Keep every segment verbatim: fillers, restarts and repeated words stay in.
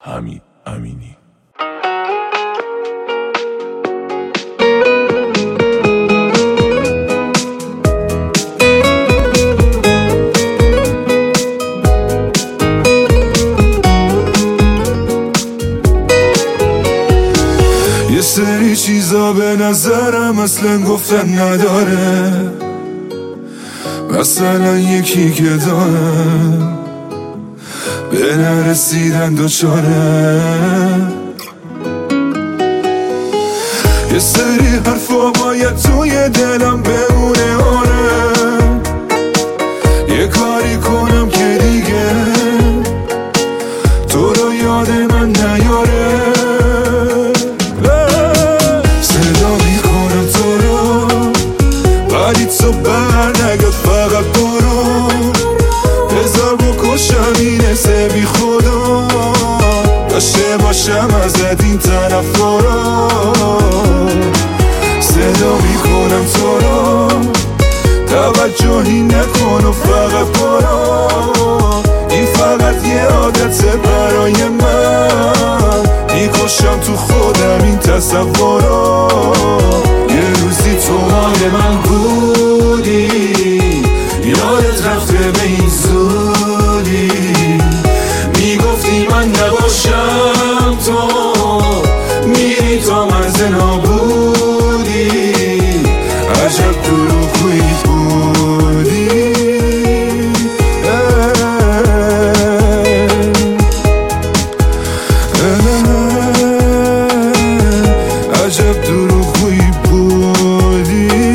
حمید امینی. یه سری چیزا به نظرم اصلا گفتن نداره، مثلا یکی که داره به نرسیدن دوچاره. یه سری حرفا باید توی دلم بمونه، آره یه کاری کنم که دیگه تو رو یاد من نیاره. صدا میکنم تو رو ولی تو بر نگرد، فقط برو بذار بکشم این حسه بی خدا، داشته باشم ازت این طرفدارا. صدا میکنم تو رو توجهی نکن و فقط برو، این فقط یه عادته برای من، میکشم تو خودم این تصورا. یه روزی تو حال من بودی، یادت رفته به این زودی، میگفتی من نباشم تو میری تا مرز نابودی، عجب دروغگویی بودی. عجب دروغگویی بودی.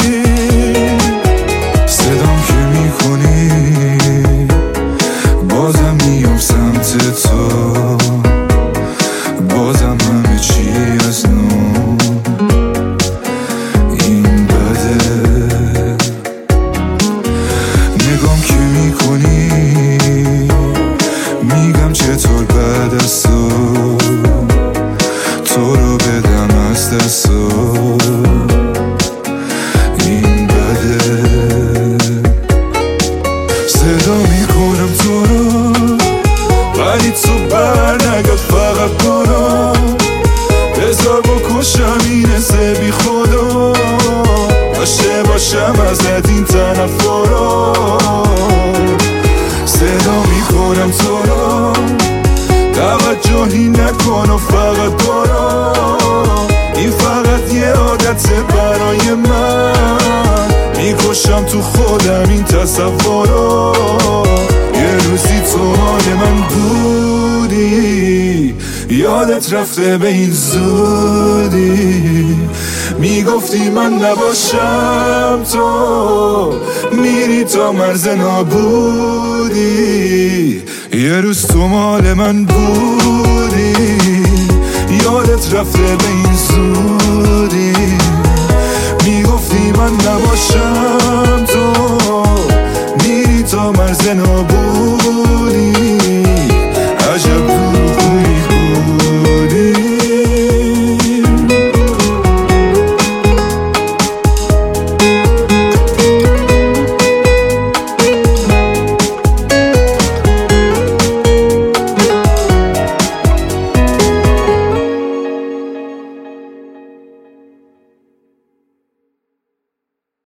صدام که میکنی بازم میام سمت تو، بازم همه چی از نو، این بده. نگام که میکنی میگم چطور بعد از تو تو رو بدم از دست، این بده. صدا میکنم تو رو ولی تو بر نگرد، فقط برو بذار بکشم این حسه بی خدا، داشته باشم ازت این طرفدارا. صدا میکنم تو رو توجهی نکن و فقط برو، این فقط یه عادته برای من، میکشم تو خودم این تصورا. یه روزی تو حال من بودی، یادت رفته به این زودی، میگفتی من نباشم تو میری تا مرز نابودی. یه روز تو مال من بودی، یادت رفته به این زودی، میگفتی من نباشم تو میری تا مرز نابودی.